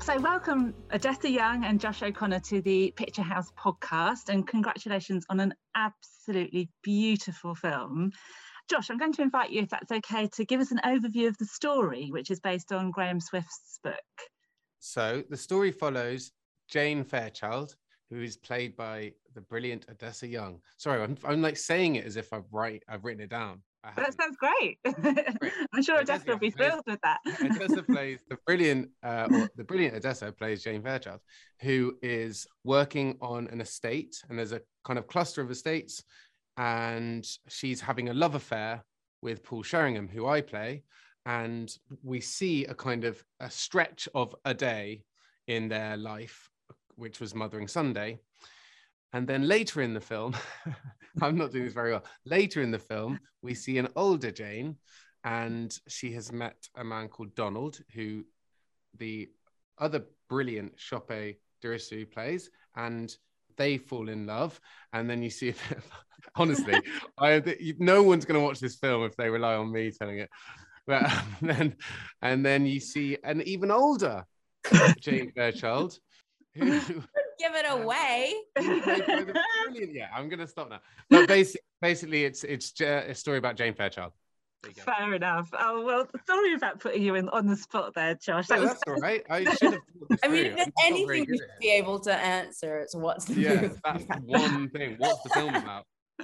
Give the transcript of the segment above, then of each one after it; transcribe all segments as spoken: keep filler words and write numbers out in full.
So welcome Odessa Young and Josh O'Connor to the Picture House podcast, and congratulations on an absolutely beautiful film. Josh, I'm going to invite you, if that's okay, to give us an overview of the story, which is based on Graham Swift's book. So the story follows Jane Fairchild, who is played by the brilliant Odessa Young. Sorry, I'm, I'm like saying it as if I've write I've written it down. That sounds great. great. I'm sure Odessa, Odessa will be plays, thrilled with that. Odessa plays the brilliant, uh, or the brilliant Odessa plays Jane Fairchild, who is working on an estate, and there's a kind of cluster of estates, and she's having a love affair with Paul Sheringham, who I play, and we see a kind of a stretch of a day in their life, which was Mothering Sunday. And then later in the film, I'm not doing this very well. Later in the film, we see an older Jane, and she has met a man called Donald, who the other brilliant Chope Dirisu plays, and they fall in love. And then you see, honestly, I, no one's going to watch this film if they rely on me telling it. But um, then, and then you see an even older Jane Fairchild, who give it away. Brilliant. Yeah, I'm gonna stop now. But basically, basically, it's it's a story about Jane Fairchild. Fair enough. Oh well, sorry about putting you in on the spot there, Josh. That no, was... that's all right. I should have. I mean, if there's anything you should be able to answer, it's what's the yeah, movie? That's one thing. What's the film about?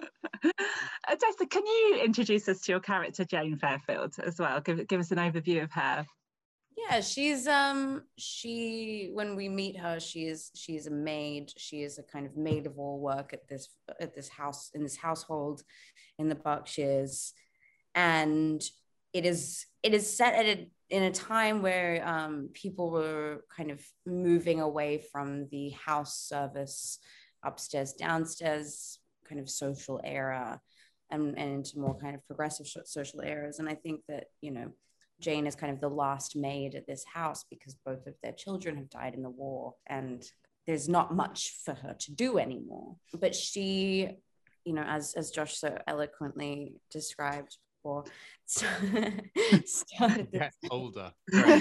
Odessa, can you introduce us to your character Jane Fairfield as well? Give give us an overview of her. Yeah, she's um she when we meet her, she is she's a maid. She is a kind of maid of all work at this at this house in this household in the Berkshires, and it is it is set at a in a time where um people were kind of moving away from the house service, upstairs downstairs kind of social era, and, and into more kind of progressive social eras. And I think that, you know, Jane is kind of the last maid at this house because both of their children have died in the war, and there's not much for her to do anymore. But she, you know, as as Josh so eloquently described before, started this, gets older.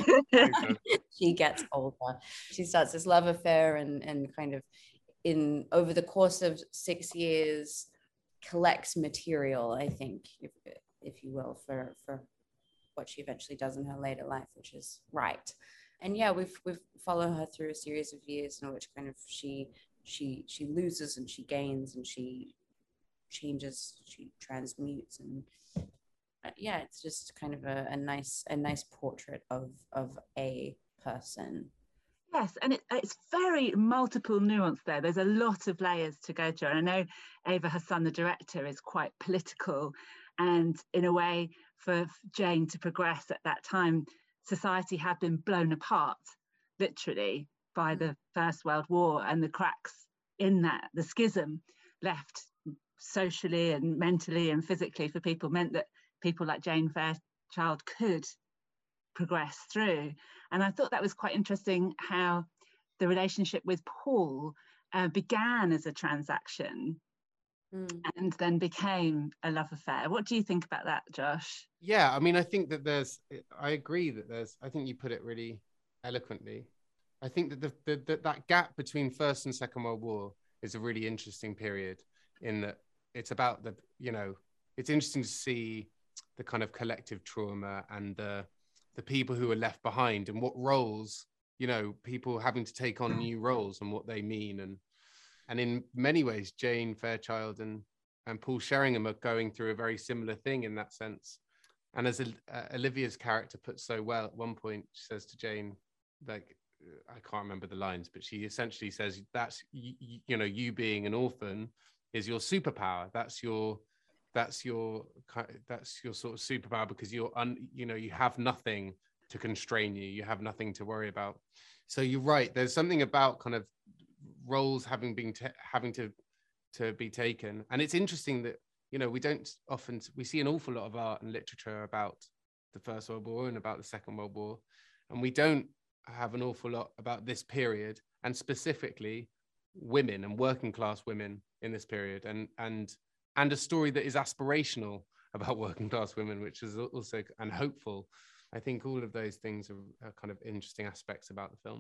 she gets older. She starts this love affair, and and kind of in over the course of six years collects material, I think, if if you will, for for what she eventually does in her later life, which is right. And yeah, we've we've followed her through a series of years in which kind of she she she loses and she gains and she changes, she transmutes, and uh, yeah, it's just kind of a, a nice a nice portrait of of a person. Yes, and it, it's very multiple nuance there. There's a lot of layers to go to. And I know Ava Hassan, the director, is quite political, and in a way, for Jane to progress at that time, society had been blown apart, literally, by the First World War, and the cracks in that, the schism left socially and mentally and physically for people meant that people like Jane Fairchild could progress through. And I thought that was quite interesting how the relationship with Paul uh, began as a transaction mm. and then became a love affair. What do you think about that, Josh? Yeah, I mean, I think that there's, I agree that there's, I think you put it really eloquently. I think that the, the, the, that gap between First and Second World War is a really interesting period in that it's about the, you know, it's interesting to see the kind of collective trauma and the, the people who are left behind and what roles, you know, people having to take on new roles and what they mean. And and in many ways, Jane Fairchild and, and Paul Sheringham are going through a very similar thing in that sense. And as uh, Olivia's character puts so well at one point, she says to Jane, like, I can't remember the lines, but she essentially says, that's, you, you know, you being an orphan is your superpower. That's your, that's your, that's your sort of superpower because you're, un, you know, you have nothing to constrain you. You have nothing to worry about. So you're right. There's something about kind of roles having been, ta- having to, to be taken. And it's interesting that, you know, we don't often, we see an awful lot of art and literature about the First World War and about the Second World War. And we don't have an awful lot about this period, and specifically women and working class women in this period, and and and a story that is aspirational about working class women, which is also and hopeful. I think all of those things are, are kind of interesting aspects about the film.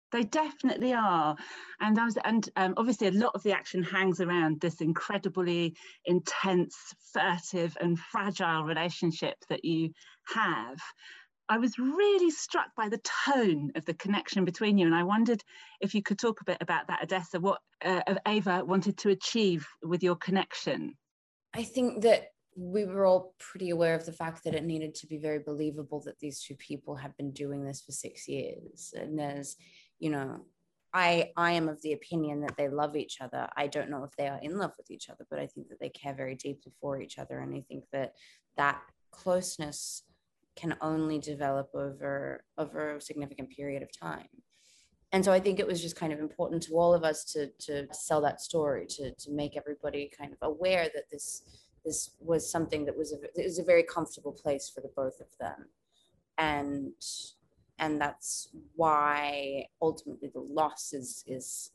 They definitely are. And I was, and um, obviously a lot of the action hangs around this incredibly intense, furtive and fragile relationship that you have. I was really struck by the tone of the connection between you. And I wondered if you could talk a bit about that, Odessa, what uh, Ava wanted to achieve with your connection. I think that we were all pretty aware of the fact that it needed to be very believable that these two people have been doing this for six years. And there's, you know, I I am of the opinion that they love each other. I don't know if they are in love with each other, but I think that they care very deeply for each other. And I think that that closeness can only develop over, over a significant period of time. And so I think it was just kind of important to all of us to, to sell that story, to, to make everybody kind of aware that this this was something that was a, it was a very comfortable place for the both of them. And and that's why ultimately the loss is is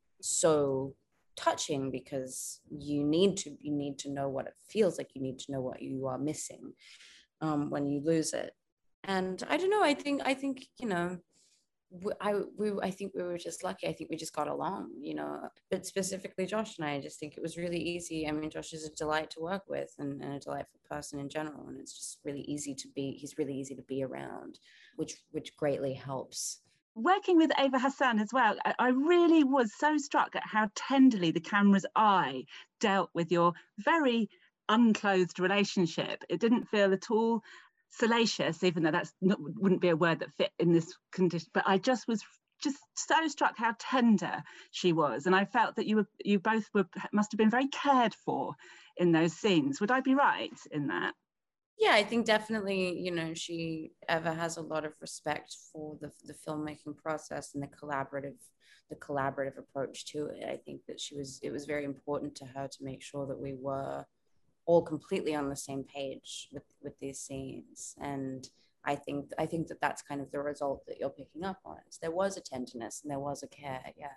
so touching, because you need to you need to know what it feels like. You need to know what you are missing um, when you lose it. And I don't know, I think I think you know I we I think we were just lucky. I think we just got along, you know. But specifically Josh and I, I just think it was really easy. I mean, Josh is a delight to work with, and, and a delightful person in general, and it's just really easy to be. He's really easy to be around, which which greatly helps. Working with Ava Hassan as well, I really was so struck at how tenderly the camera's eye dealt with your very unclothed relationship. It didn't feel at all salacious, even though that's not, wouldn't be a word that fit in this condition. But I just was just so struck how tender she was, and I felt that you were you both were must have been very cared for in those scenes. Would I be right in that? Yeah, I think definitely, you know, she Eva has a lot of respect for the the filmmaking process and the collaborative the collaborative approach to it. I think that she was it was very important to her to make sure that we were all completely on the same page with, with these scenes. And I think I think that that's kind of the result that you're picking up on. Is there was a tenderness and there was a care, yeah.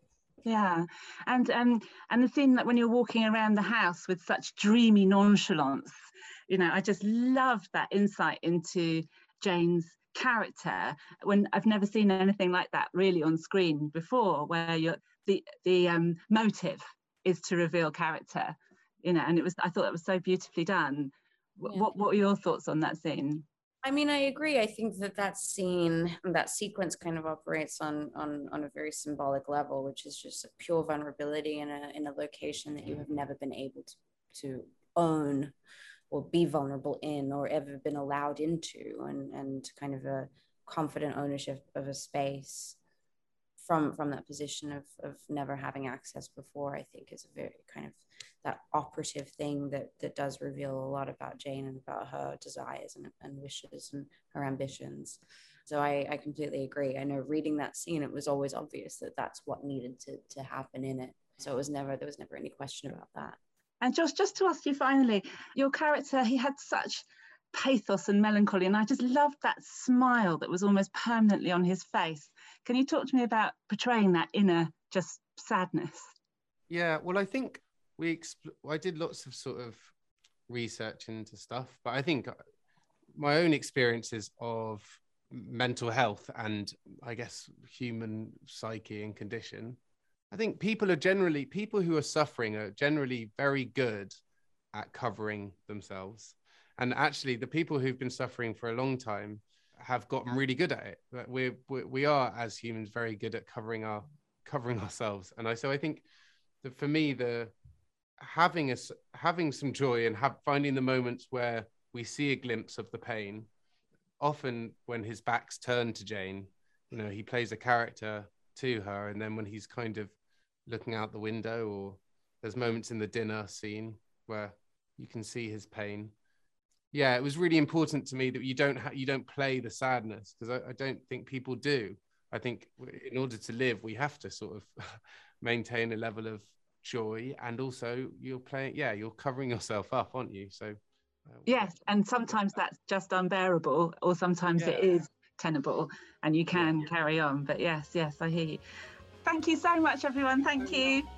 Yeah, and um, and the scene that when you're walking around the house with such dreamy nonchalance, you know, I just loved that insight into Jane's character. When I've never seen anything like that really on screen before, where you're the the um, motive is to reveal character. You know, and it was, I thought that was so beautifully done. Yeah. What what were your thoughts on that scene? I mean, I agree. I think that that scene, that sequence kind of operates on on on a very symbolic level, which is just a pure vulnerability in a in a location that you have never been able to, to own or be vulnerable in or ever been allowed into, and and kind of a confident ownership of a space from from that position of of never having access before, I think is a very kind of that operative thing that that does reveal a lot about Jane and about her desires and, and wishes and her ambitions. So I, I completely agree. I know reading that scene, it was always obvious that that's what needed to to happen in it. So it was never there was never any question about that. And Josh, just to ask you finally, your character, he had such pathos and melancholy, and I just loved that smile that was almost permanently on his face. Can you talk to me about portraying that inner just sadness? Yeah, well, I think we expl- I did lots of sort of research into stuff, but I think my own experiences of mental health and I guess human psyche and condition, I think people are generally, people who are suffering are generally very good at covering themselves. And actually the people who've been suffering for a long time have gotten really good at it. We're, we we are as humans very good at covering our covering ourselves. And I so I think that for me, the having a having some joy and have finding the moments where we see a glimpse of the pain, often when his back's turned to Jane, you know, he plays a character to her, and then when he's kind of looking out the window, or there's moments in the dinner scene where you can see his pain. Yeah, it was really important to me that you don't ha- you don't play the sadness, because I, I don't think people do. I think in order to live, we have to sort of maintain a level of joy, and also you're playing, yeah, you're covering yourself up, aren't you? So uh, yes, and sometimes that's just unbearable, or sometimes yeah. it is tenable, and you can yeah. carry on. But yes, yes, I hear you. Thank you so much, everyone. Thank you.